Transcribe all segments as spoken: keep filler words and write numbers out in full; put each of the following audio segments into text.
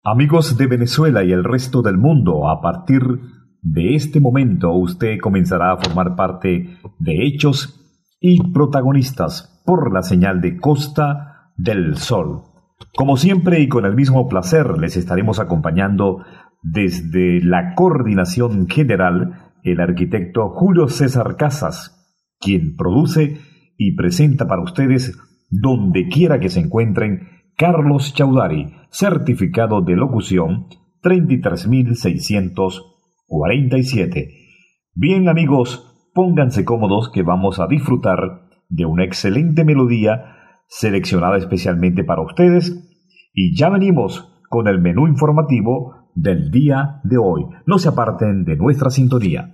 Amigos de Venezuela y el resto del mundo, a partir de este momento usted comenzará a formar parte de hechos y protagonistas por la señal de Costa del Sol. Como siempre y con el mismo placer, les estaremos acompañando desde la coordinación general el arquitecto Julio César Casas, quien produce y presenta para ustedes, donde quiera que se encuentren, Carlos Chaudhary, certificado de locución treinta y tres mil seiscientos cuarenta y siete. Bien, amigos, pónganse cómodos que vamos a disfrutar de una excelente melodía seleccionada especialmente para ustedes y ya venimos con el menú informativo del día de hoy. No se aparten de nuestra sintonía.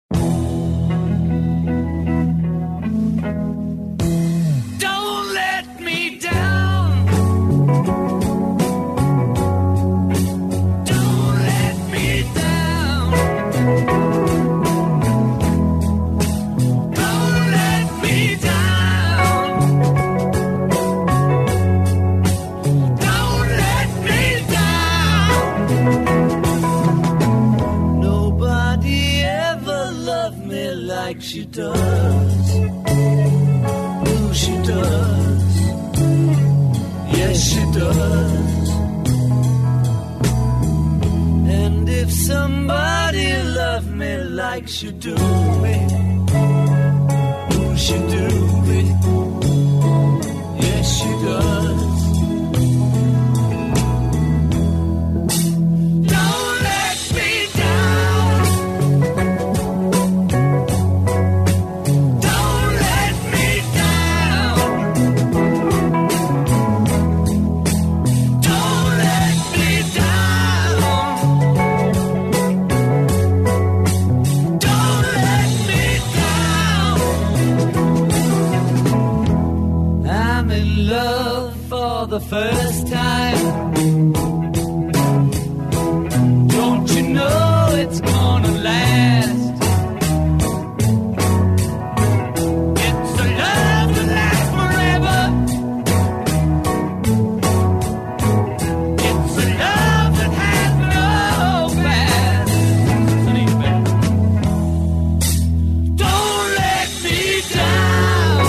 You do me, ooh, she do me, yes she does. Don't let me down, don't let me down, don't let me down. The first time, don't you know it's gonna last? It's a love that lasts forever. It's a love that has no past. Don't let me down.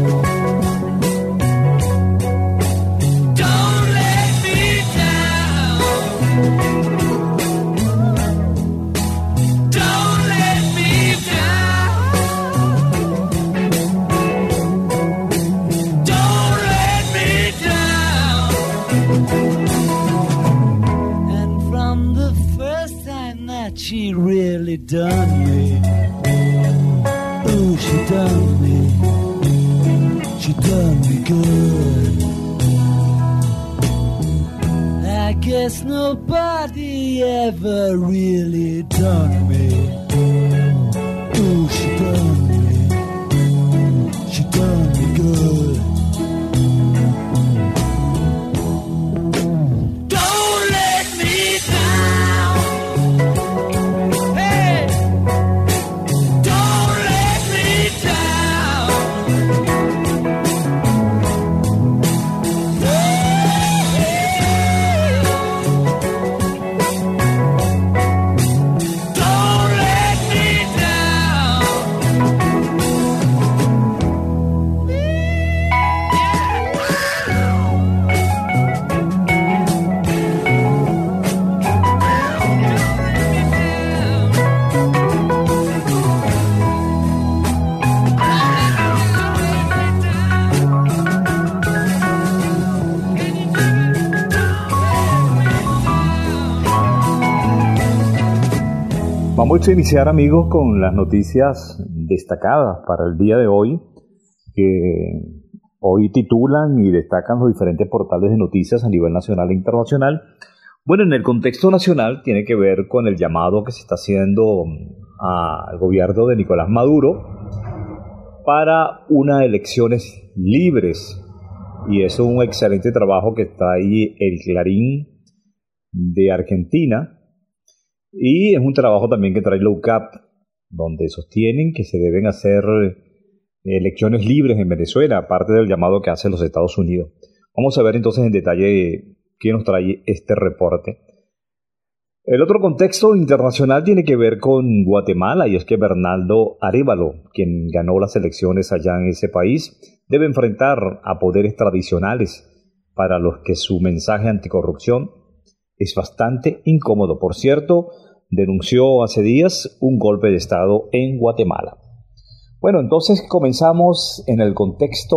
She really done me. Ooh, she done me. She done me good. I guess nobody ever really done me. Ooh, she done me. She done me good. Vamos a iniciar, amigos, con las noticias destacadas para el día de hoy, que hoy titulan y destacan los diferentes portales de noticias a nivel nacional e internacional. Bueno, en el contexto nacional tiene que ver con el llamado que se está haciendo al gobierno de Nicolás Maduro para unas elecciones libres, y eso es un excelente trabajo que está ahí el Clarín de Argentina. Y es un trabajo también que trae la U C A P, donde sostienen que se deben hacer elecciones libres en Venezuela, aparte del llamado que hacen los Estados Unidos. Vamos a ver entonces en detalle que nos trae este reporte. El otro contexto internacional tiene que ver con Guatemala, y es que Bernardo Arévalo, quien ganó las elecciones allá en ese país, debe enfrentar a poderes tradicionales para los que su mensaje anticorrupción es bastante incómodo. Por cierto, denunció hace días un golpe de Estado en Guatemala. Bueno, entonces comenzamos en el contexto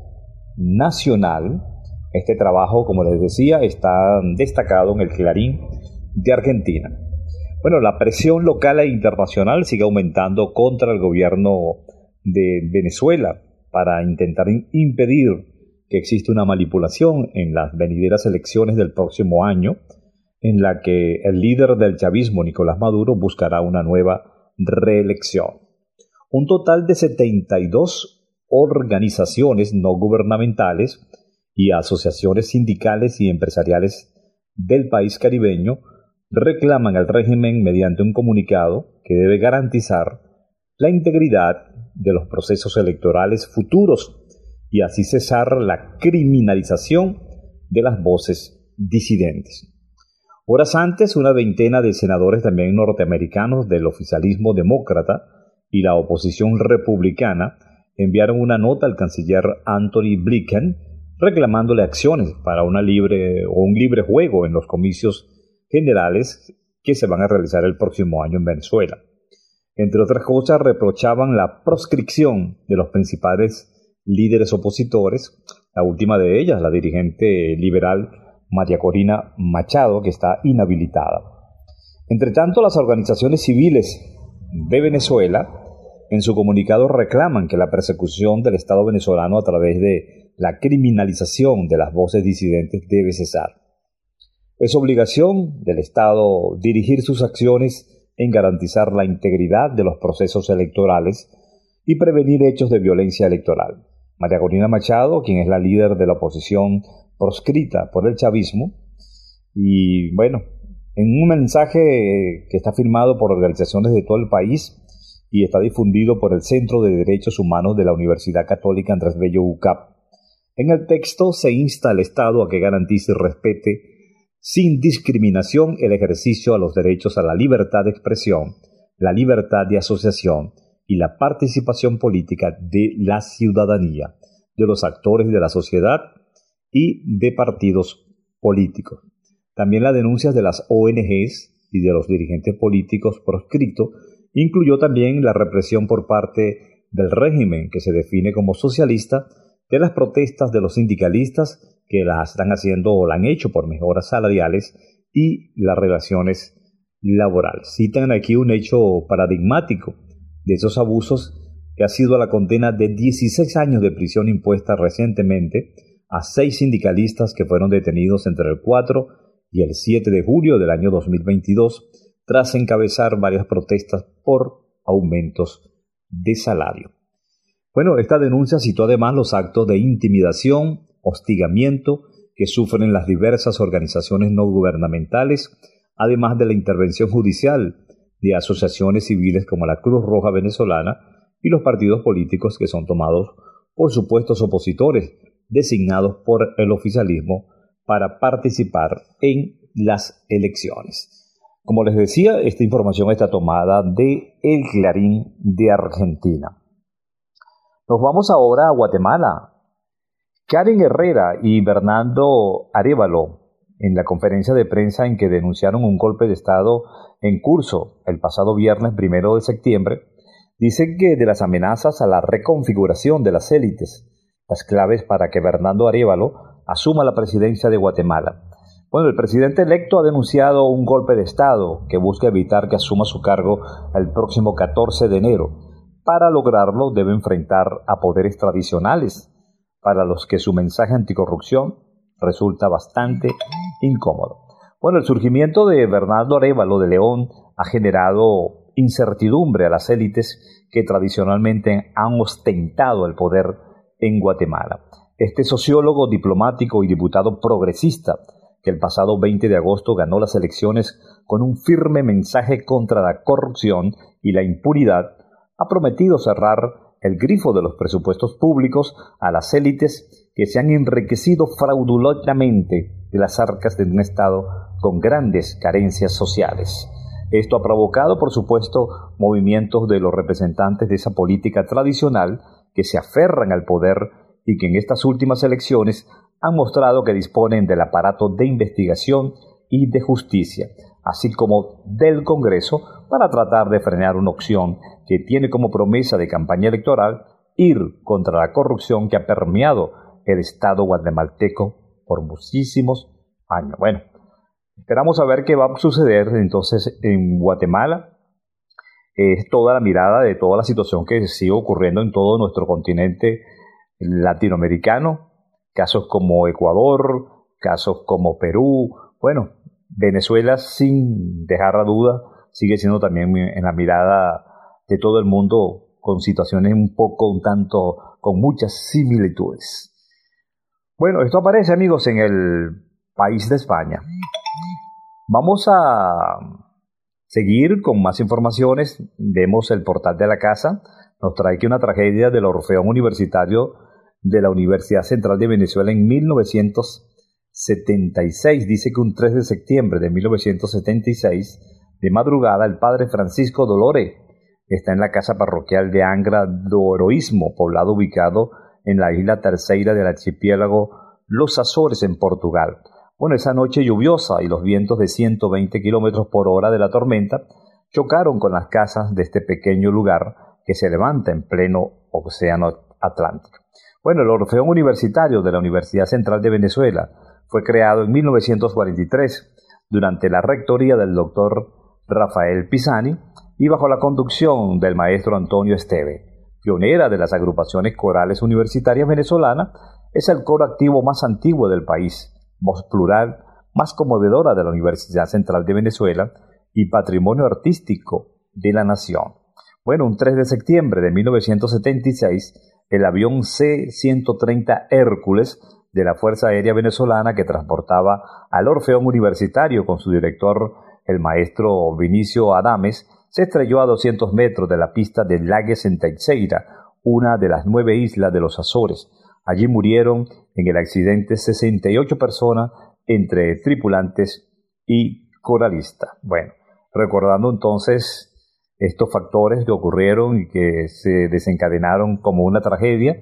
nacional. Este trabajo, como les decía, está destacado en el Clarín de Argentina. Bueno, la presión local e internacional sigue aumentando contra el gobierno de Venezuela para intentar impedir que exista una manipulación en las venideras elecciones del próximo año, en la que el líder del chavismo, Nicolás Maduro, buscará una nueva reelección. Un total de setenta y dos organizaciones no gubernamentales y asociaciones sindicales y empresariales del país caribeño reclaman al régimen mediante un comunicado que debe garantizar la integridad de los procesos electorales futuros y así cesar la criminalización de las voces disidentes. Horas antes, una veintena de senadores también norteamericanos del oficialismo demócrata y la oposición republicana enviaron una nota al canciller Anthony Blinken reclamándole acciones para una libre o un libre juego en los comicios generales que se van a realizar el próximo año en Venezuela. Entre otras cosas, reprochaban la proscripción de los principales líderes opositores, la última de ellas, la dirigente liberal María Corina Machado, que está inhabilitada. Entre tanto, las organizaciones civiles de Venezuela, en su comunicado, reclaman que la persecución del Estado venezolano a través de la criminalización de las voces disidentes debe cesar. Es obligación del Estado dirigir sus acciones en garantizar la integridad de los procesos electorales y prevenir hechos de violencia electoral. María Corina Machado, quien es la líder de la oposición proscrita por el chavismo, y bueno, en un mensaje que está firmado por organizaciones de todo el país y está difundido por el Centro de Derechos Humanos de la Universidad Católica Andrés Bello U C A P, en el texto se insta al Estado a que garantice y respete sin discriminación el ejercicio a los derechos a la libertad de expresión, la libertad de asociación y la participación política de la ciudadanía, de los actores de la sociedad y de partidos políticos. También las denuncias de las O N Ges y de los dirigentes políticos proscritos incluyó también la represión por parte del régimen, que se define como socialista, de las protestas de los sindicalistas que las están haciendo o la han hecho por mejoras salariales y las relaciones laborales. Citan aquí un hecho paradigmático de esos abusos que ha sido la condena de dieciséis años de prisión impuesta recientemente a seis sindicalistas que fueron detenidos entre el cuatro y el siete de julio del año dos mil veintidós tras encabezar varias protestas por aumentos de salario. Bueno, esta denuncia citó además los actos de intimidación, hostigamiento que sufren las diversas organizaciones no gubernamentales, además de la intervención judicial de asociaciones civiles como la Cruz Roja Venezolana y los partidos políticos que son tomados por supuestos opositores designados por el oficialismo para participar en las elecciones. Como les decía, esta información está tomada de El Clarín de Argentina. Nos vamos ahora a Guatemala. Karen Herrera y Bernardo Arévalo, en la conferencia de prensa en que denunciaron un golpe de Estado en curso el pasado viernes primero de septiembre, dicen que de las amenazas a la reconfiguración de las élites, las claves para que Bernardo Arévalo asuma la presidencia de Guatemala. Bueno, el presidente electo ha denunciado un golpe de Estado que busca evitar que asuma su cargo el próximo catorce de enero. Para lograrlo debe enfrentar a poderes tradicionales, para los que su mensaje anticorrupción resulta bastante incómodo. Bueno, el surgimiento de Bernardo Arévalo de León ha generado incertidumbre a las élites que tradicionalmente han ostentado el poder en Guatemala. Este sociólogo, diplomático y diputado progresista, que el pasado veinte de agosto ganó las elecciones con un firme mensaje contra la corrupción y la impunidad, ha prometido cerrar el grifo de los presupuestos públicos a las élites que se han enriquecido fraudulentamente de las arcas de un Estado con grandes carencias sociales. Esto ha provocado, por supuesto, movimientos de los representantes de esa política tradicional que se aferran al poder y que en estas últimas elecciones han mostrado que disponen del aparato de investigación y de justicia, así como del Congreso, para tratar de frenar una opción que tiene como promesa de campaña electoral ir contra la corrupción que ha permeado el Estado guatemalteco por muchísimos años. Bueno, esperamos a ver qué va a suceder entonces en Guatemala. Es toda la mirada de toda la situación que sigue ocurriendo en todo nuestro continente latinoamericano, casos como Ecuador, casos como Perú, bueno, Venezuela, sin dejar a duda, sigue siendo también en la mirada de todo el mundo, con situaciones un poco, un tanto, con muchas similitudes. Bueno, esto aparece, amigos, en el país de España. Vamos a seguir con más informaciones. Vemos el portal de la casa. Nos trae que una tragedia del Orfeón Universitario de la Universidad Central de Venezuela en mil novecientos setenta y seis. Dice que un tres de septiembre de mil novecientos setenta y seis, de madrugada, el padre Francisco Dolore está en la casa parroquial de Angra do Heroísmo, poblado ubicado en la isla tercera del archipiélago Los Azores, en Portugal. Bueno, esa noche lluviosa y los vientos de ciento veinte kilómetros por hora de la tormenta chocaron con las casas de este pequeño lugar que se levanta en pleno océano Atlántico. Bueno, el Orfeón Universitario de la Universidad Central de Venezuela fue creado en mil novecientos cuarenta y tres durante la rectoría del doctor Rafael Pisani y bajo la conducción del maestro Antonio Esteve. Pionera de las agrupaciones corales universitarias venezolanas, es el coro activo más antiguo del país, voz plural más conmovedora de la Universidad Central de Venezuela y patrimonio artístico de la nación. Bueno, un tres de septiembre de mil novecientos setenta y seis, el avión C ciento treinta Hércules de la Fuerza Aérea Venezolana, que transportaba al Orfeón Universitario con su director, el maestro Vinicio Adames, se estrelló a doscientos metros de la pista de Lagues en Teixeira, una de las nueve islas de los Azores. Allí murieron en el accidente sesenta y ocho personas, entre tripulantes y coralistas. Bueno, recordando entonces estos factores que ocurrieron y que se desencadenaron como una tragedia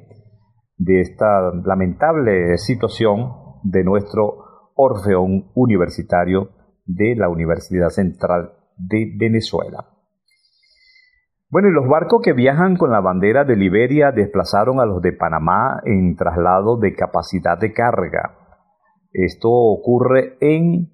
de esta lamentable situación de nuestro Orfeón Universitario de la Universidad Central de Venezuela. Bueno, y los barcos que viajan con la bandera de Liberia desplazaron a los de Panamá en traslado de capacidad de carga. Esto ocurre en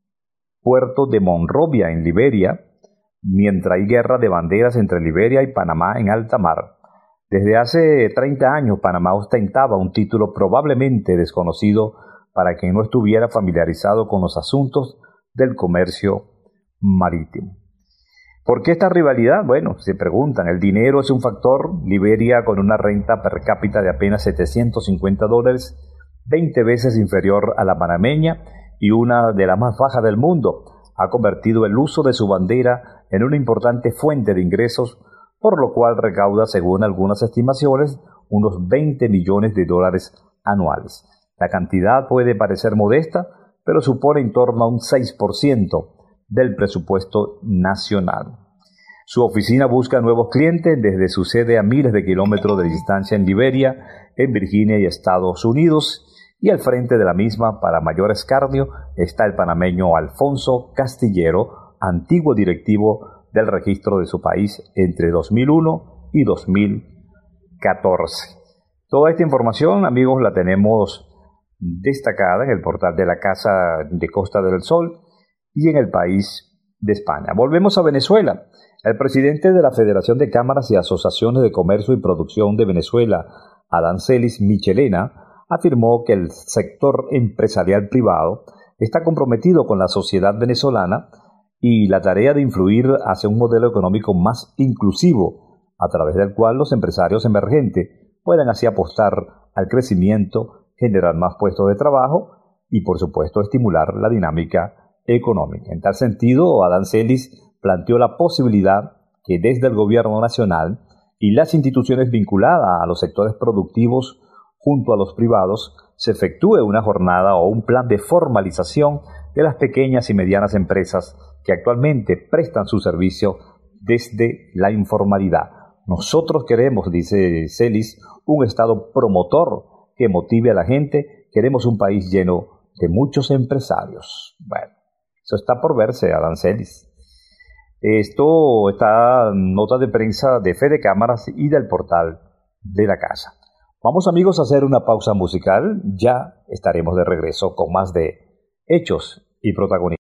Puerto de Monrovia, en Liberia, mientras hay guerra de banderas entre Liberia y Panamá en alta mar. Desde hace treinta años, Panamá ostentaba un título probablemente desconocido para quien no estuviera familiarizado con los asuntos del comercio marítimo. ¿Por qué esta rivalidad? Bueno, se preguntan, el dinero es un factor. Liberia, con una renta per cápita de apenas setecientos cincuenta dólares, veinte veces inferior a la panameña y una de las más bajas del mundo, ha convertido el uso de su bandera en una importante fuente de ingresos, por lo cual recauda, según algunas estimaciones, unos veinte millones de dólares anuales. La cantidad puede parecer modesta, pero supone en torno a un seis por ciento del presupuesto nacional. Su oficina busca nuevos clientes desde su sede a miles de kilómetros de distancia en Liberia, en Virginia y Estados Unidos, y al frente de la misma, para mayor escarnio, está el panameño Alfonso Castillero, antiguo directivo del registro de su país entre dos mil uno y dos mil catorce. Toda esta información, amigos, la tenemos destacada en el portal de la Casa de Costa del Sol y en el país de España. Volvemos a Venezuela. El presidente de la Federación de Cámaras y Asociaciones de Comercio y Producción de Venezuela, Adancelis Michelena, afirmó que el sector empresarial privado está comprometido con la sociedad venezolana y la tarea de influir hacia un modelo económico más inclusivo, a través del cual los empresarios emergentes puedan así apostar al crecimiento, generar más puestos de trabajo y, por supuesto, estimular la dinámica económica. En tal sentido, Adancelis planteó la posibilidad que desde el gobierno nacional y las instituciones vinculadas a los sectores productivos junto a los privados se efectúe una jornada o un plan de formalización de las pequeñas y medianas empresas que actualmente prestan su servicio desde la informalidad. Nosotros queremos, dice Celis, un Estado promotor que motive a la gente. Queremos un país lleno de muchos empresarios. Bueno, eso está por verse, Adán Celis. Esto está en nota de prensa de Fede Cámaras y del portal de la casa. Vamos, amigos, a hacer una pausa musical. Ya estaremos de regreso con más de Hechos y Protagonistas.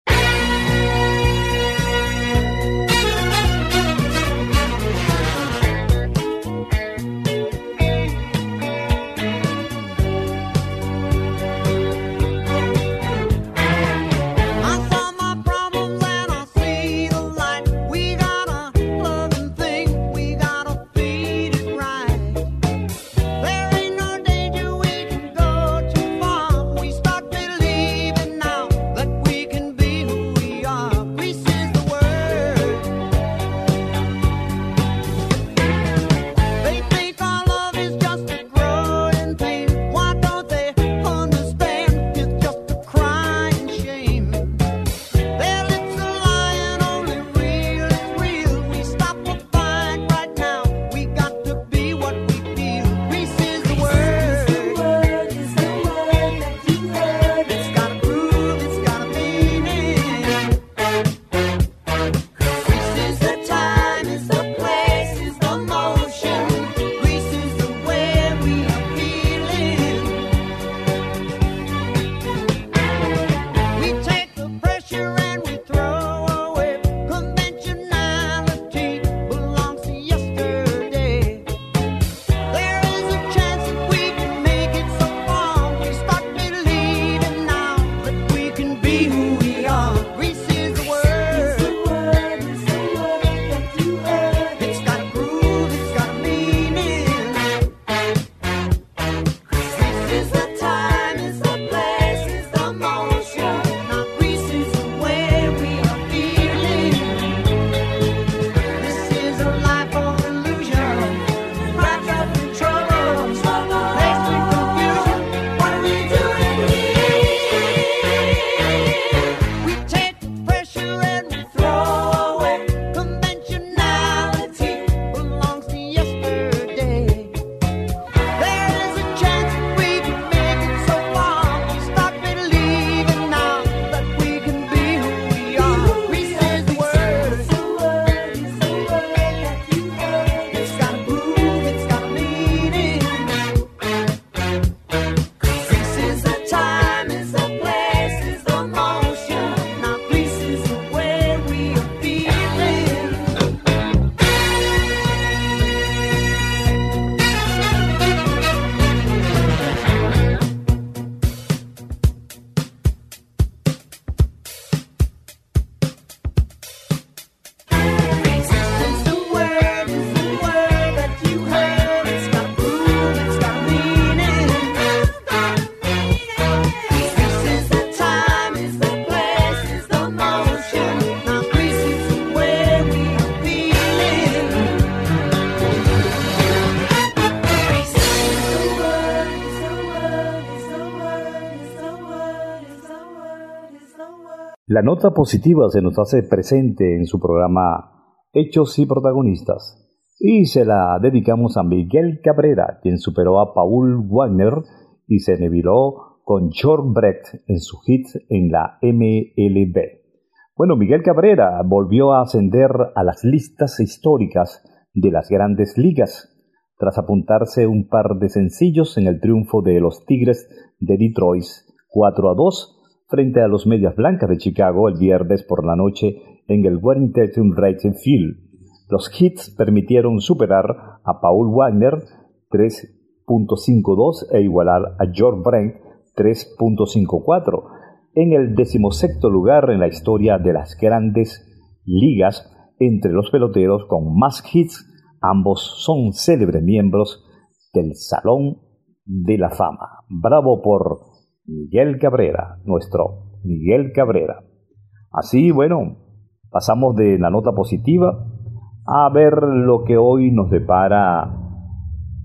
La nota positiva se nos hace presente en su programa Hechos y Protagonistas, y se la dedicamos a Miguel Cabrera, quien superó a Paul Wagner y se niveló con George Brecht en su hit en la M L B. Bueno, Miguel Cabrera volvió a ascender a las listas históricas de las grandes ligas, tras apuntarse un par de sencillos en el triunfo de los Tigres de Detroit cuatro a dos frente a los Medias Blancas de Chicago el viernes por la noche en el Washington Racing Field. Los hits permitieron superar a Paul Wagner tres punto cincuenta y dos e igualar a George Brecht tres punto cincuenta y cuatro en el decimosexto lugar en la historia de las grandes ligas entre los peloteros con más hits. Ambos son célebres miembros del Salón de la Fama. Bravo por Miguel Cabrera, nuestro Miguel Cabrera. Así, bueno, pasamos de la nota positiva a ver lo que hoy nos depara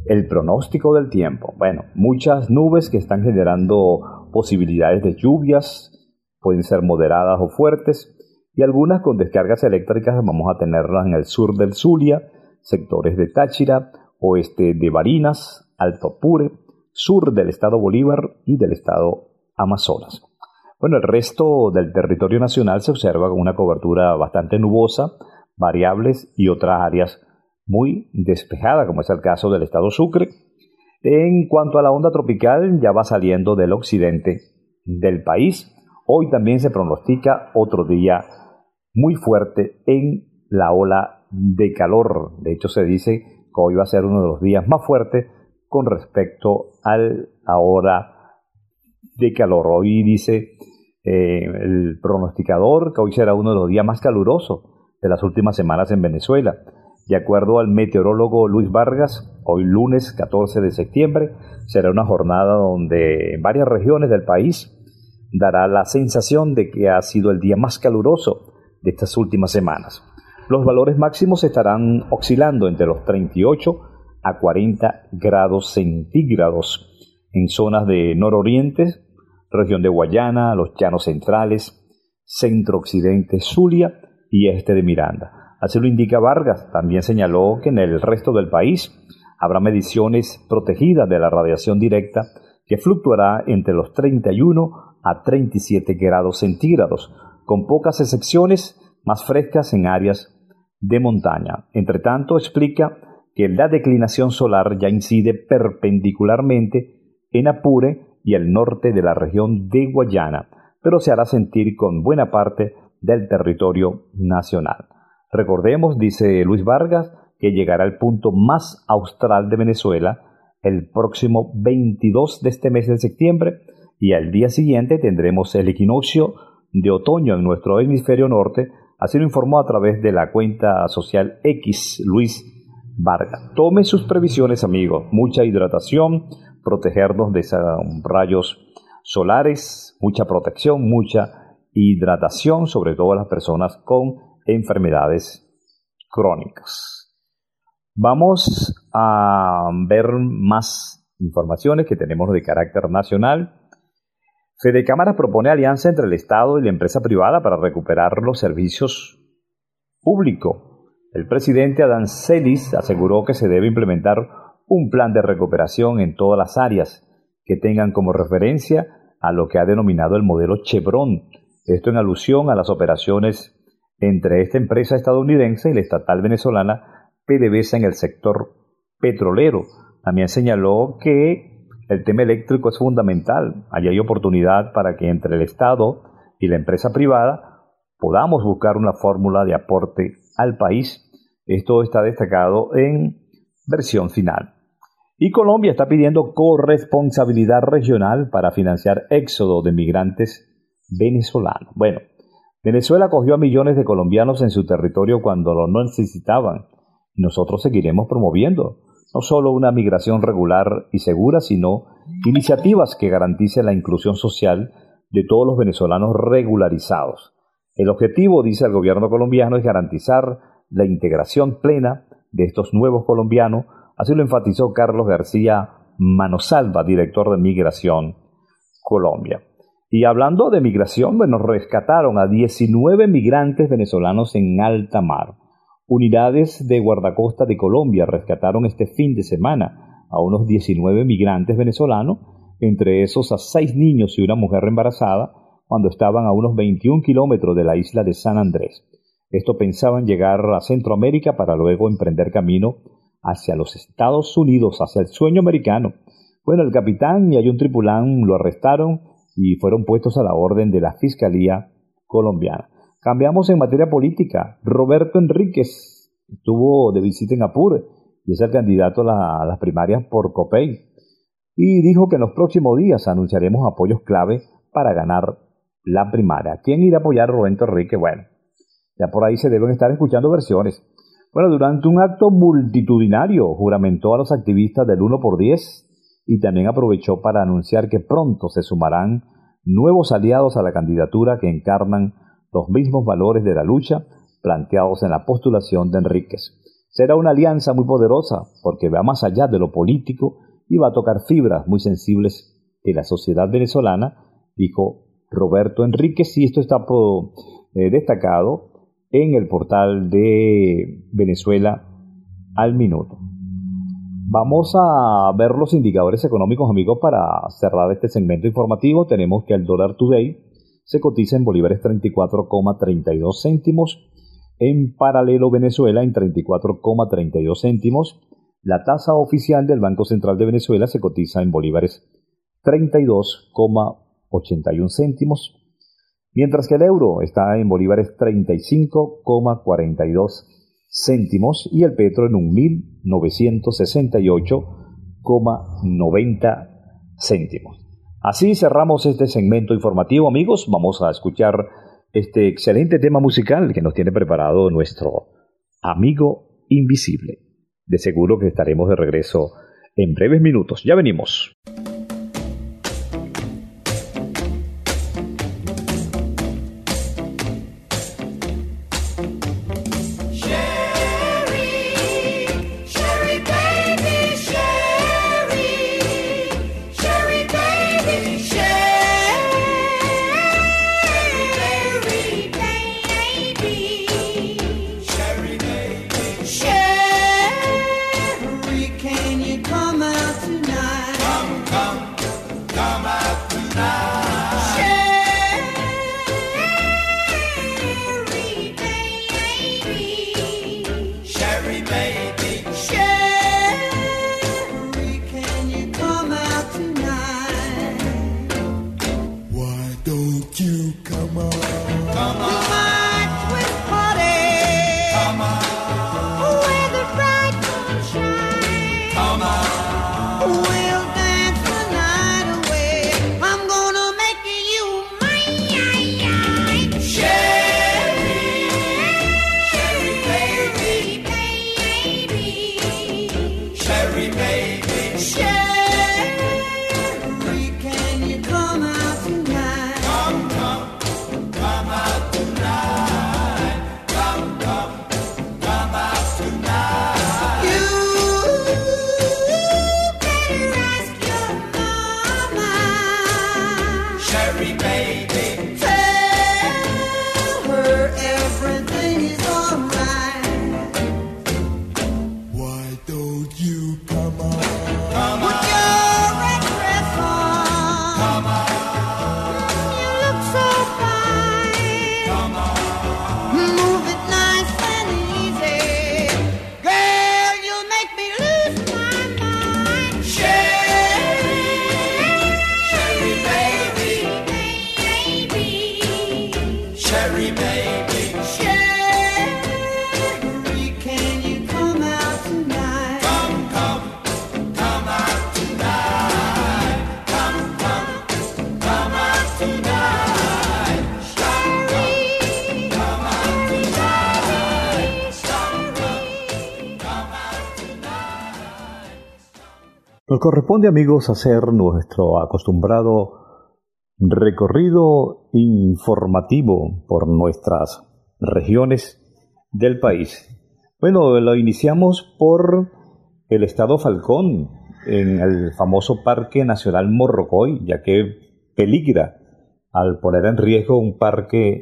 El pronóstico del tiempo. Bueno, muchas nubes que están generando posibilidades de lluvias, pueden ser moderadas o fuertes, y algunas con descargas eléctricas vamos a tenerlas en el sur del Zulia, sectores de Táchira, oeste de Barinas, Alto Apure, sur del estado Bolívar y del estado Amazonas. Bueno, el resto del territorio nacional se observa con una cobertura bastante nubosa, variables y otras áreas muy despejadas, como es el caso del estado Sucre. En cuanto a la onda tropical, ya va saliendo del occidente del país. Hoy también se pronostica otro día muy fuerte en la ola de calor. De hecho, se dice que hoy va a ser uno de los días más fuertes con respecto a la hora de calor. Hoy dice eh, el pronosticador que hoy será uno de los días más calurosos de las últimas semanas en Venezuela. De acuerdo al meteorólogo Luis Vargas, hoy lunes catorce de septiembre será una jornada donde en varias regiones del país dará la sensación de que ha sido el día más caluroso de estas últimas semanas. Los valores máximos estarán oscilando entre los treinta y ocho a cuarenta grados centígrados en zonas de nororiente, región de Guayana, los llanos centrales, centro-occidente, Zulia y este de Miranda. Así lo indica Vargas. También señaló que en el resto del país habrá mediciones protegidas de la radiación directa que fluctuará entre los treinta y uno a treinta y siete grados centígrados, con pocas excepciones más frescas en áreas de montaña. Entre tanto, explica que la declinación solar ya incide perpendicularmente en Apure y el norte de la región de Guayana, pero se hará sentir con buena parte del territorio nacional. Recordemos, dice Luis Vargas, que llegará al punto más austral de Venezuela el próximo veintidós de este mes de septiembre, y al día siguiente tendremos el equinoccio de otoño en nuestro hemisferio norte. Así lo informó a través de la cuenta social X Luis Vargas. Tome sus previsiones, amigos. Mucha hidratación, protegernos de esos rayos solares, mucha protección, mucha hidratación, sobre todo las personas con enfermedades crónicas. Vamos a ver más informaciones que tenemos de carácter nacional. Fedecámaras propone alianza entre el Estado y la empresa privada para recuperar los servicios públicos. El presidente Adán Celis aseguró que se debe implementar un plan de recuperación en todas las áreas que tengan como referencia a lo que ha denominado el modelo Chevron. Esto en alusión a las operaciones entre esta empresa estadounidense y la estatal venezolana PDVSA en el sector petrolero. También señaló que el tema eléctrico es fundamental. Allí hay oportunidad para que entre el Estado y la empresa privada podamos buscar una fórmula de aporte al país. Esto está destacado en versión final. Y Colombia está pidiendo corresponsabilidad regional para financiar éxodo de migrantes venezolanos. Bueno, Venezuela acogió a millones de colombianos en su territorio cuando lo necesitaban. Nosotros seguiremos promoviendo no solo una migración regular y segura, sino iniciativas que garanticen la inclusión social de todos los venezolanos regularizados. El objetivo, dice el gobierno colombiano, es garantizar la integración plena de estos nuevos colombianos. Así lo enfatizó Carlos García Manosalva, director de Migración Colombia. Y hablando de migración, bueno, rescataron a diecinueve migrantes venezolanos en alta mar. Unidades de guardacosta de Colombia rescataron este fin de semana a unos diecinueve migrantes venezolanos, entre esos a seis niños y una mujer embarazada, cuando estaban a unos veintiún kilómetros de la isla de San Andrés. Esto pensaban llegar a Centroamérica para luego emprender camino hacia los Estados Unidos, hacia el sueño americano. Bueno, el capitán y hay un tripulán lo arrestaron y fueron puestos a la orden de la Fiscalía colombiana. Cambiamos en materia política. Roberto Enríquez estuvo de visita en Apure y es el candidato a, la, a las primarias por COPEI. Y dijo que en los próximos días anunciaremos apoyos clave para ganar la primaria. ¿Quién irá a apoyar a Roberto Enríquez? Bueno, ya por ahí se deben estar escuchando versiones. Bueno, durante un acto multitudinario juramentó a los activistas del uno por diez y también aprovechó para anunciar que pronto se sumarán nuevos aliados a la candidatura que encarnan los mismos valores de la lucha planteados en la postulación de Enríquez. Será una alianza muy poderosa porque va más allá de lo político y va a tocar fibras muy sensibles de la sociedad venezolana, dijo Roberto Enríquez, y esto está por, eh, destacado en el portal de Venezuela al minuto. Vamos a ver los indicadores económicos, amigos, para cerrar este segmento informativo. Tenemos que el dólar today se cotiza en bolívares treinta y cuatro coma treinta y dos céntimos, en paralelo Venezuela en treinta y cuatro coma treinta y dos céntimos. La tasa oficial del Banco Central de Venezuela se cotiza en bolívares treinta y dos coma ochenta y uno céntimos, mientras que el euro está en bolívares treinta y cinco coma cuarenta y dos céntimos y el petro en un mil novecientos sesenta y ocho coma noventa céntimos. Así cerramos este segmento informativo, amigos. Vamos a escuchar este excelente tema musical que nos tiene preparado nuestro amigo invisible. De seguro que estaremos de regreso en breves minutos. Ya venimos. Nos corresponde, amigos, hacer nuestro acostumbrado recorrido informativo por nuestras regiones del país. Bueno, lo iniciamos por el estado Falcón, en el famoso Parque Nacional Morrocoy, ya que peligra al poner en riesgo un parque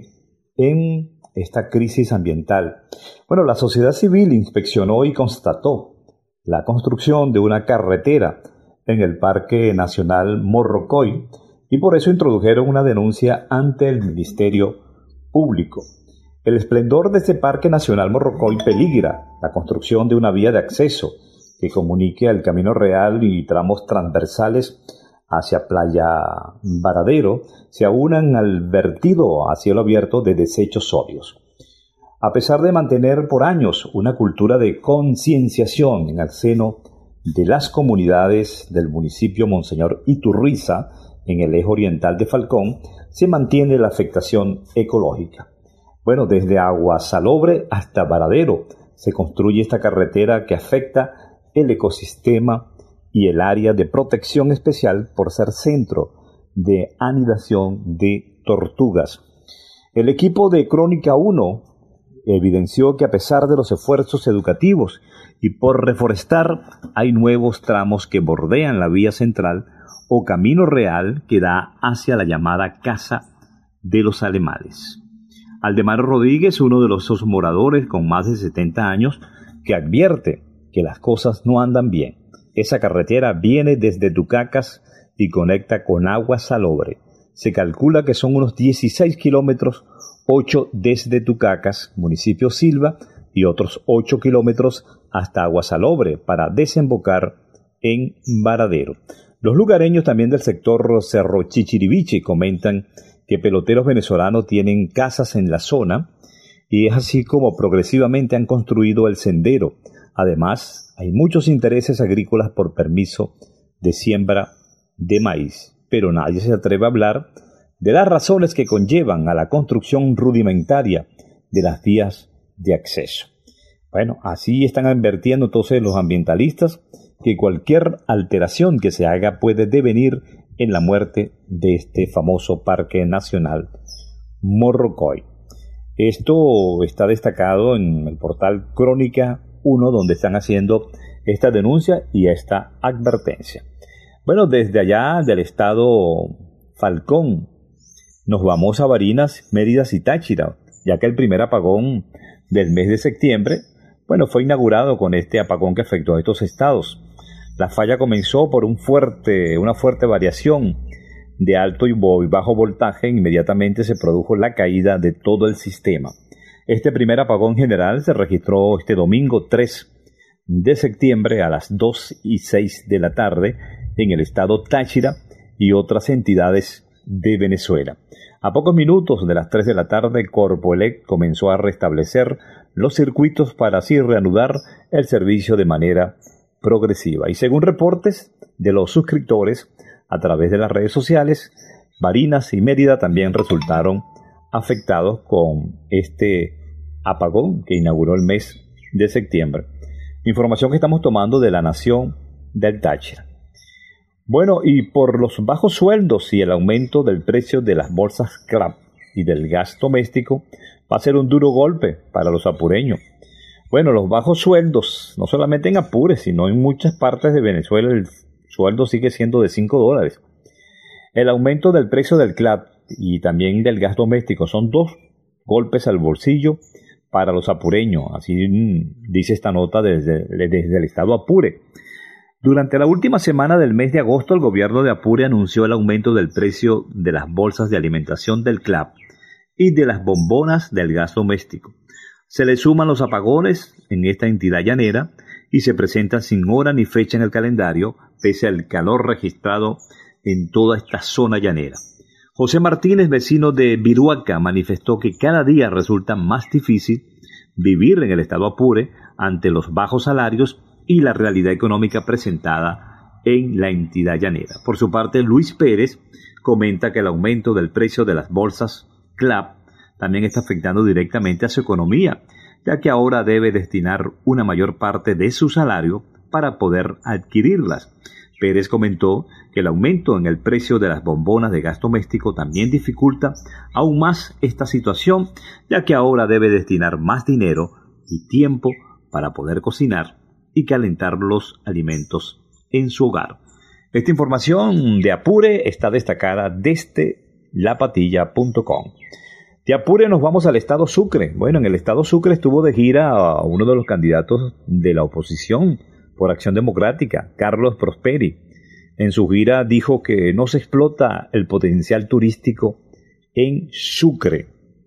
en esta crisis ambiental. Bueno, la sociedad civil inspeccionó y constató la construcción de una carretera en el Parque Nacional Morrocoy y por eso introdujeron una denuncia ante el Ministerio Público. El esplendor de este Parque Nacional Morrocoy peligra la construcción de una vía de acceso que comunique al Camino Real y tramos transversales hacia Playa Varadero se aunan al vertido a cielo abierto de desechos sólidos. A pesar de mantener por años una cultura de concienciación en el seno de las comunidades del municipio Monseñor Iturriza, en el eje oriental de Falcón, se mantiene la afectación ecológica. Bueno, desde Agua Salobre hasta Varadero se construye esta carretera que afecta el ecosistema y el área de protección especial por ser centro de anidación de tortugas. El equipo de Crónica uno evidenció que a pesar de los esfuerzos educativos y por reforestar, hay nuevos tramos que bordean la vía central o camino real que da hacia la llamada Casa de los Alemales. Aldemaro Rodríguez, uno de los dos moradores con más de setenta años, que advierte que las cosas no andan bien. Esa carretera viene desde Tucacas y conecta con Agua Salobre. Se calcula que son unos dieciséis kilómetros, ocho desde Tucacas, municipio Silva, y otros ocho kilómetros hasta Agua Salobre para desembocar en Varadero. Los lugareños también del sector Cerro Chichiriviche comentan que peloteros venezolanos tienen casas en la zona y es así como progresivamente han construido el sendero. Además, hay muchos intereses agrícolas por permiso de siembra de maíz, pero nadie se atreve a hablar de las razones que conllevan a la construcción rudimentaria de las vías de acceso. Bueno, así están advirtiendo entonces los ambientalistas que cualquier alteración que se haga puede devenir en la muerte de este famoso Parque Nacional Morrocoy. Esto está destacado en el portal Crónica uno, donde están haciendo esta denuncia y esta advertencia. Bueno, desde allá del estado Falcón nos vamos a Barinas, Mérida y Táchira, ya que el primer apagón del mes de septiembre, bueno, fue inaugurado con este apagón que afectó a estos estados. La falla comenzó por un fuerte, una fuerte variación de alto y bajo voltaje. Inmediatamente se produjo la caída de todo el sistema. Este primer apagón general se registró este domingo tres de septiembre a las dos y seis de la tarde en el estado Táchira y otras entidades de Venezuela. A pocos minutos de las tres de la tarde, Corpoelec comenzó a restablecer los circuitos para así reanudar el servicio de manera progresiva. Y según reportes de los suscriptores a través de las redes sociales, Barinas y Mérida también resultaron afectados con este apagón que inauguró el mes de septiembre. Información que estamos tomando de La Nación del Táchira. Bueno, y por los bajos sueldos y el aumento del precio de las bolsas C L A P y del gas doméstico, va a ser un duro golpe para los apureños. Bueno, los bajos sueldos, no solamente en Apure, sino en muchas partes de Venezuela, el sueldo sigue siendo de cinco dólares. El aumento del precio del C L A P y también del gas doméstico son dos golpes al bolsillo para los apureños, así dice esta nota desde, desde el estado Apure. Durante la última semana del mes de agosto, el gobierno de Apure anunció el aumento del precio de las bolsas de alimentación del C L A P y de las bombonas del gas doméstico. Se le suman los apagones en esta entidad llanera y se presentan sin hora ni fecha en el calendario, pese al calor registrado en toda esta zona llanera. José Martínez, vecino de Viruaca, manifestó que cada día resulta más difícil vivir en el estado Apure ante los bajos salarios y la realidad económica presentada en la entidad llanera. Por su parte, Luis Pérez comenta que el aumento del precio de las bolsas C L A P también está afectando directamente a su economía, ya que ahora debe destinar una mayor parte de su salario para poder adquirirlas. Pérez comentó que el aumento en el precio de las bombonas de gas doméstico también dificulta aún más esta situación, ya que ahora debe destinar más dinero y tiempo para poder cocinar y calentar los alimentos en su hogar. Esta información de Apure está destacada desde la patilla punto com. De Apure nos vamos al estado Sucre. Bueno, en el estado Sucre estuvo de gira a uno de los candidatos de la oposición por Acción Democrática, Carlos Prosperi. En su gira dijo que no se explota el potencial turístico en Sucre.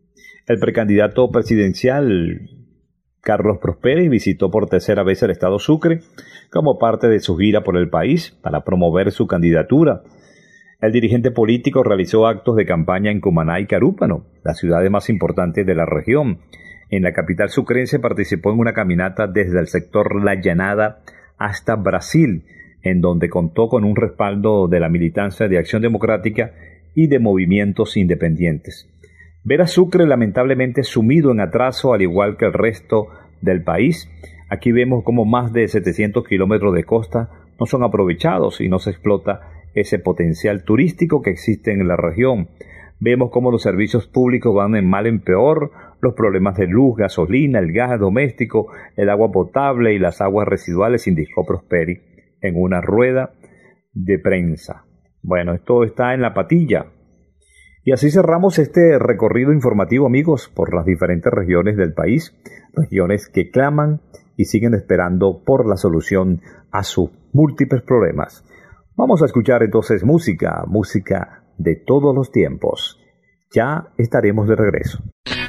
El precandidato presidencial Carlos Prosperi visitó por tercera vez el estado Sucre como parte de su gira por el país para promover su candidatura. El dirigente político realizó actos de campaña en Cumaná y Carúpano, las ciudades más importantes de la región. En la capital sucrense participó en una caminata desde el sector La Llanada hasta Brasil, en donde contó con un respaldo de la militancia de Acción Democrática y de movimientos independientes. Ver a Sucre lamentablemente sumido en atraso, al igual que el resto del país. Aquí vemos como más de setecientos kilómetros de costa no son aprovechados y no se explota ese potencial turístico que existe en la región. Vemos cómo los servicios públicos van en mal en peor, los problemas de luz, gasolina, el gas doméstico, el agua potable y las aguas residuales, indicó Prosperi en una rueda de prensa. Bueno, esto está en la patilla. Y así cerramos este recorrido informativo, amigos, por las diferentes regiones del país, regiones que claman y siguen esperando por la solución a sus múltiples problemas. Vamos a escuchar entonces música, música de todos los tiempos. Ya estaremos de regreso.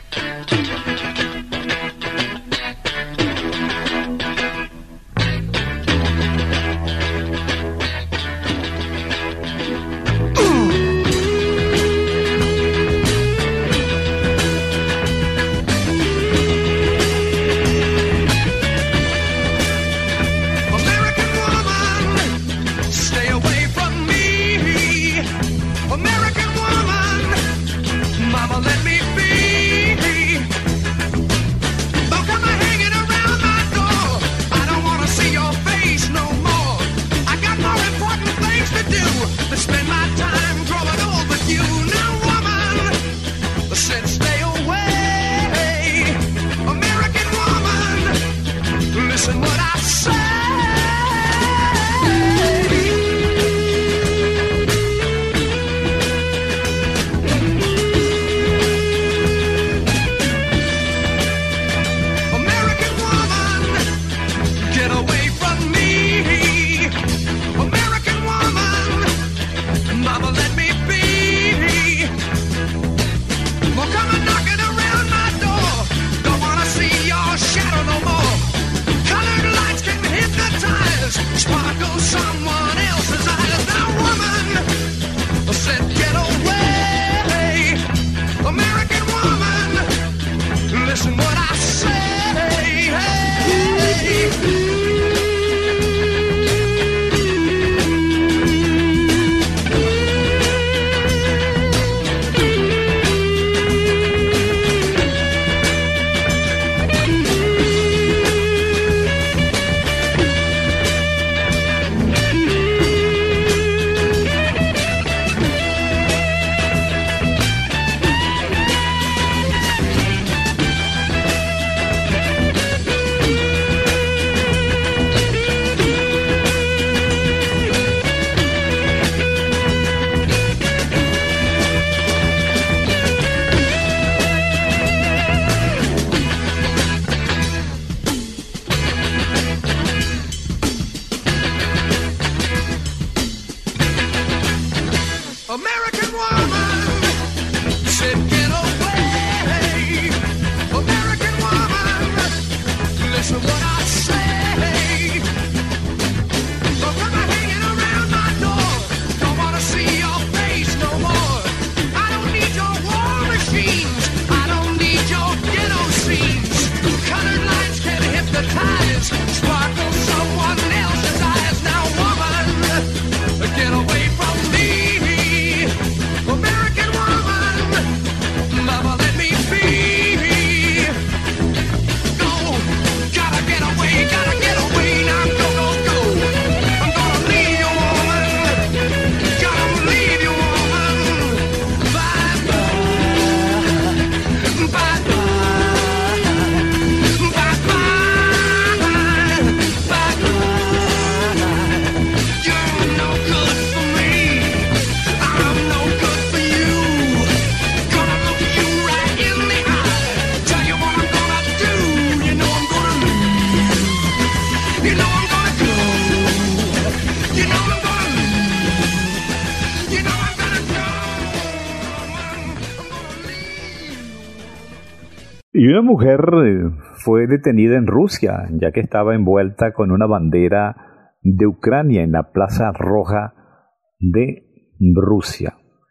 Y una mujer fue detenida en Rusia, ya que estaba envuelta con una bandera de Ucrania en la Plaza Roja de Rusia.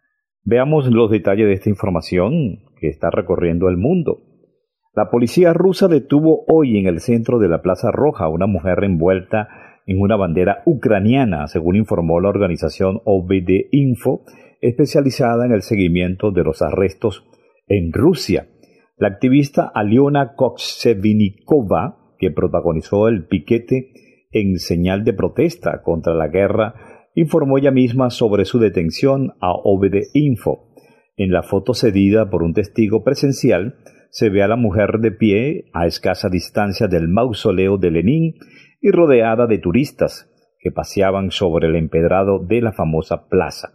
Veamos los detalles de esta información que está recorriendo el mundo. La policía rusa detuvo hoy en el centro de la Plaza Roja a una mujer envuelta en una bandera ucraniana, según informó la organización O V D Info, especializada en el seguimiento de los arrestos en Rusia. La activista Aliona Koksevinikova, que protagonizó el piquete en señal de protesta contra la guerra, informó ella misma sobre su detención a O V D Info. En la foto cedida por un testigo presencial, se ve a la mujer de pie a escasa distancia del mausoleo de Lenin y rodeada de turistas que paseaban sobre el empedrado de la famosa plaza.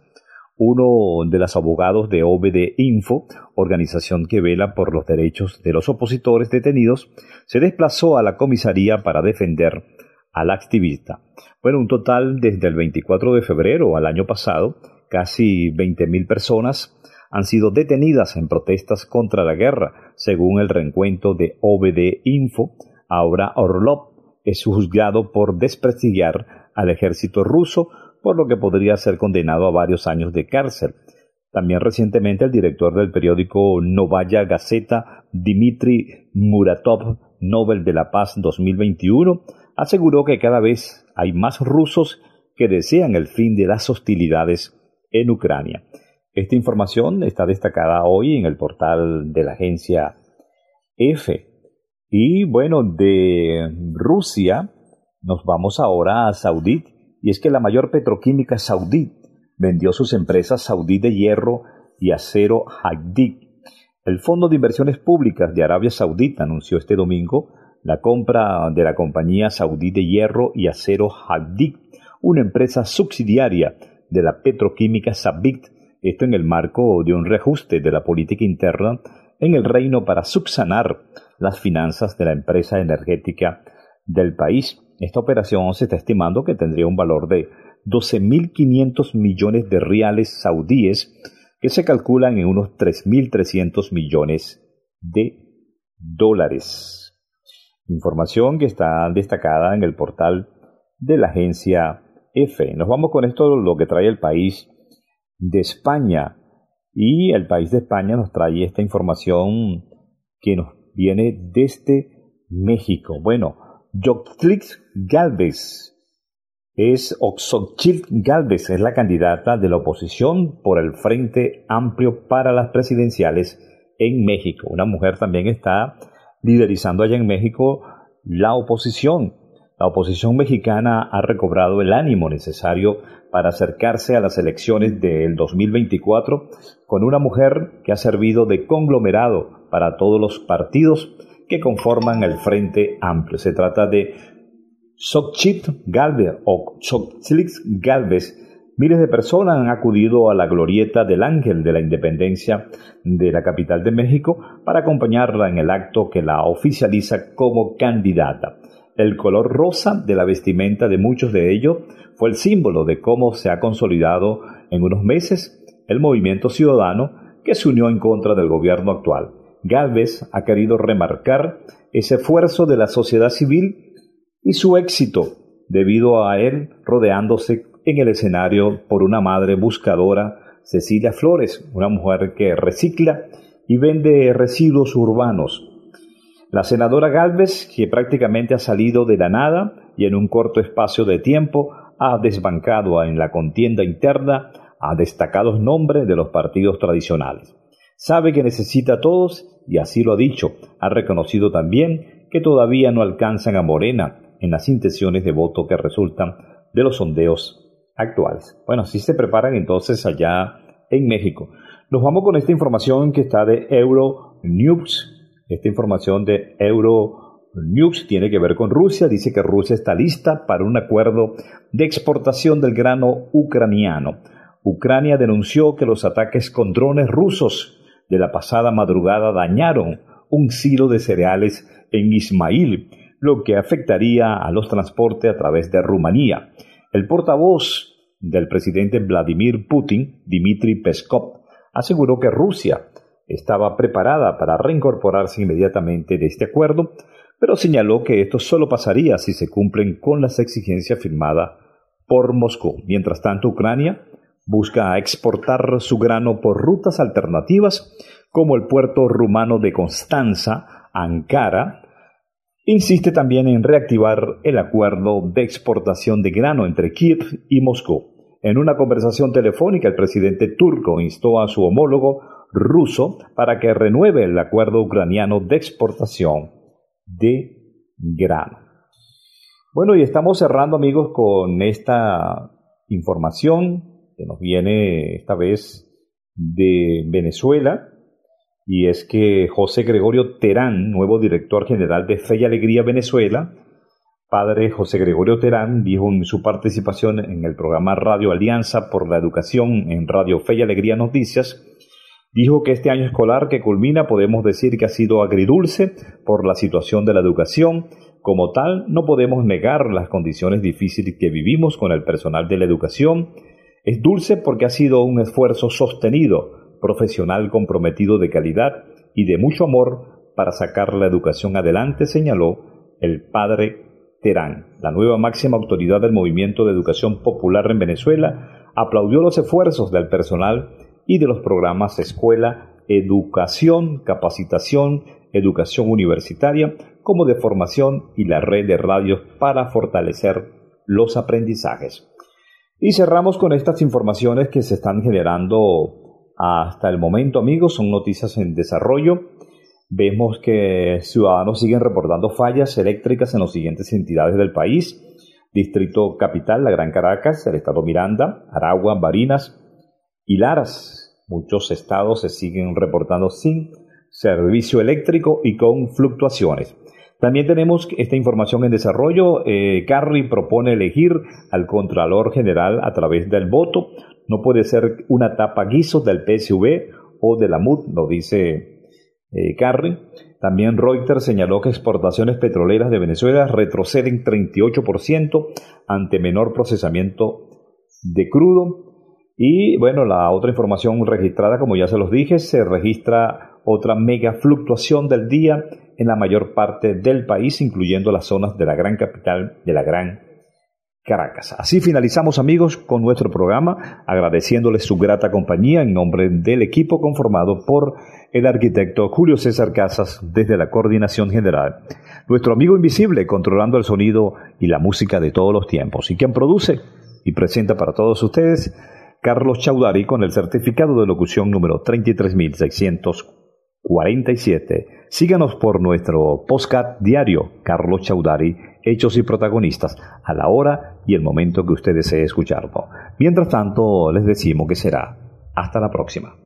Uno de los abogados de O B D Info, organización que vela por los derechos de los opositores detenidos, se desplazó a la comisaría para defender al activista. Bueno, un total desde el veinticuatro de febrero al año pasado, casi veinte mil personas han sido detenidas en protestas contra la guerra, según el recuento de O B D Info. Ahora Orlov es juzgado por desprestigiar al ejército ruso, por lo que podría ser condenado a varios años de cárcel. También recientemente el director del periódico Novaya Gazeta, Dmitry Muratov, Nobel de la Paz dos mil veintiuno, aseguró que cada vez hay más rusos que desean el fin de las hostilidades en Ucrania. Esta información está destacada hoy en el portal de la agencia EFE. Y bueno, de Rusia nos vamos ahora a Saudí, y es que la mayor petroquímica saudí vendió sus empresas saudí de hierro y acero Hajduk. El Fondo de Inversiones Públicas de Arabia Saudita anunció este domingo la compra de la compañía saudí de hierro y acero Hajduk, una empresa subsidiaria de la petroquímica Sabic, esto en el marco de un reajuste de la política interna en el reino para subsanar las finanzas de la empresa energética del país. Esta operación se está estimando que tendría un valor de doce mil quinientos millones de riales saudíes, que se calculan en unos tres mil trescientos millones de dólares. Información que está destacada en el portal de la agencia EFE. Nos vamos con esto, lo que trae el país de España. Y el país de España nos trae esta información que nos viene desde México. Bueno, Xochitl Gálvez es Xochitl Gálvez es la candidata de la oposición por el Frente Amplio para las presidenciales en México. Una mujer también está liderizando allá en México la oposición. La oposición mexicana ha recobrado el ánimo necesario para acercarse a las elecciones del dos mil veinticuatro con una mujer que ha servido de conglomerado para todos los partidos que conforman el Frente Amplio. Se trata de Xochitl Gálvez o Xochitl Gálvez. Miles de personas han acudido a la glorieta del Ángel de la Independencia de la capital de México para acompañarla en el acto que la oficializa como candidata. El color rosa de la vestimenta de muchos de ellos fue el símbolo de cómo se ha consolidado en unos meses el movimiento ciudadano que se unió en contra del gobierno actual. Gálvez ha querido remarcar ese esfuerzo de la sociedad civil y su éxito, debido a él rodeándose en el escenario por una madre buscadora, Cecilia Flores, una mujer que recicla y vende residuos urbanos. La senadora Gálvez, que prácticamente ha salido de la nada y en un corto espacio de tiempo ha desbancado en la contienda interna a destacados nombres de los partidos tradicionales. Sabe que necesita a todos y así lo ha dicho. Ha reconocido también que todavía no alcanzan a Morena en las intenciones de voto que resultan de los sondeos actuales. Bueno, así se preparan entonces allá en México. Nos vamos con esta información que está de Euronews. Esta información de Euronews tiene que ver con Rusia. Dice que Rusia está lista para un acuerdo de exportación del grano ucraniano. Ucrania denunció que los ataques con drones rusos de la pasada madrugada dañaron un silo de cereales en Ismail, lo que afectaría a los transportes a través de Rumanía. El portavoz del presidente Vladimir Putin, Dmitry Peskov, aseguró que Rusia estaba preparada para reincorporarse inmediatamente de este acuerdo, pero señaló que esto solo pasaría si se cumplen con las exigencias firmadas por Moscú. Mientras tanto, Ucrania busca exportar su grano por rutas alternativas, como el puerto rumano de Constanza, Ankara. Insiste también en reactivar el acuerdo de exportación de grano entre Kiev y Moscú. En una conversación telefónica, el presidente turco instó a su homólogo ruso para que renueve el acuerdo ucraniano de exportación de grano. Bueno, y estamos cerrando, amigos, con esta información que nos viene esta vez de Venezuela. y es que José Gregorio Terán, nuevo director general de Fe y Alegría Venezuela, padre José Gregorio Terán, dijo en su participación en el programa Radio Alianza por la Educación en Radio Fe y Alegría Noticias, dijo que este año escolar que culmina podemos decir que ha sido agridulce por la situación de la educación. Como tal, no podemos negar las condiciones difíciles que vivimos con el personal de la educación. Es dulce porque ha sido un esfuerzo sostenido, profesional comprometido de calidad y de mucho amor para sacar la educación adelante, señaló el padre Terán. La nueva máxima autoridad del Movimiento de Educación Popular en Venezuela aplaudió los esfuerzos del personal y de los programas Escuela, Educación, Capacitación, Educación Universitaria, como de formación y la red de radios para fortalecer los aprendizajes. Y cerramos con estas informaciones que se están generando hasta el momento, amigos. Son noticias en desarrollo. Vemos que ciudadanos siguen reportando fallas eléctricas en las siguientes entidades del país: Distrito Capital, la Gran Caracas, el Estado Miranda, Aragua, Barinas y Laras. Muchos estados se siguen reportando sin servicio eléctrico y con fluctuaciones. También tenemos esta información en desarrollo. Eh, Carri propone elegir al Contralor General a través del voto. No puede ser una tapa guiso del P S V o de la M U D, lo dice eh, Carri. También Reuters señaló que exportaciones petroleras de Venezuela retroceden treinta y ocho por ciento ante menor procesamiento de crudo. Y bueno, la otra información registrada, como ya se los dije, se registra otra mega fluctuación del día en la mayor parte del país, incluyendo las zonas de la gran capital, de la Gran Caracas. Así finalizamos, amigos, con nuestro programa, agradeciéndoles su grata compañía en nombre del equipo conformado por el arquitecto Julio César Casas desde la Coordinación General, nuestro amigo invisible controlando el sonido y la música de todos los tiempos, y quien produce y presenta para todos ustedes, Carlos Chaudhary, con el certificado de locución número treinta y tres mil seiscientos cuarenta y siete. Síganos por nuestro podcast diario, Carlos Chaudhary, Hechos y Protagonistas, a la hora y el momento que usted desee escucharlo. Mientras tanto, les decimos que será hasta la próxima.